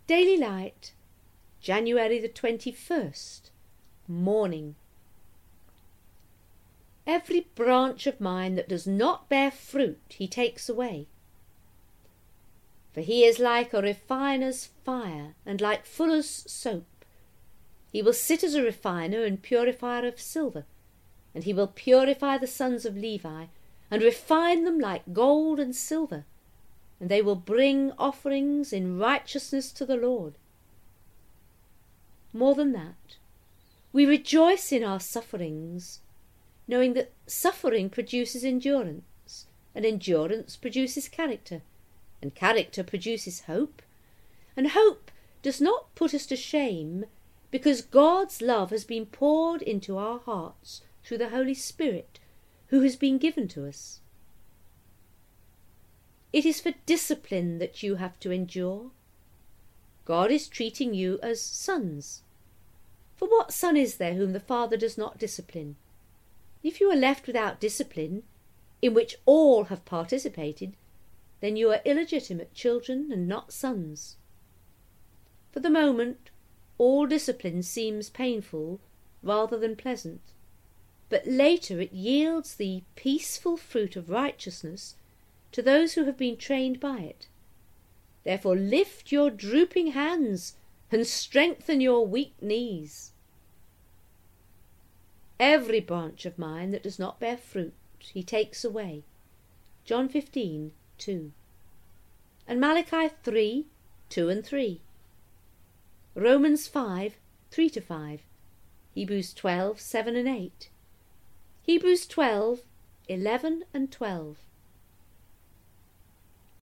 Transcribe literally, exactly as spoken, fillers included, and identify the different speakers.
Speaker 1: Daily Light, January the twenty-first, Morning. Every branch of mine that does not bear fruit he takes away. For he is like a refiner's fire, and like fuller's soap. He will sit as a refiner and purifier of silver, and he will purify the sons of Levi, and refine them like gold and silver, and they will bring offerings in righteousness to the Lord. More than that, we rejoice in our sufferings, knowing that suffering produces endurance, and endurance produces character, and character produces hope, and hope does not put us to shame, because God's love has been poured into our hearts through the Holy Spirit, who has been given to us. It is for discipline that you have to endure. God is treating you as sons. For what son is there whom the Father does not discipline? If you are left without discipline, in which all have participated, then you are illegitimate children and not sons. For the moment, all discipline seems painful rather than pleasant, but later it yields the peaceful fruit of righteousness to those who have been trained by it. Therefore lift your drooping hands and strengthen your weak knees. Every branch of mine that does not bear fruit he takes away. John fifteen, two. And Malachi three, two and three. Romans five, three to five. Hebrews twelve, seven and eight. Hebrews twelve, eleven and twelve.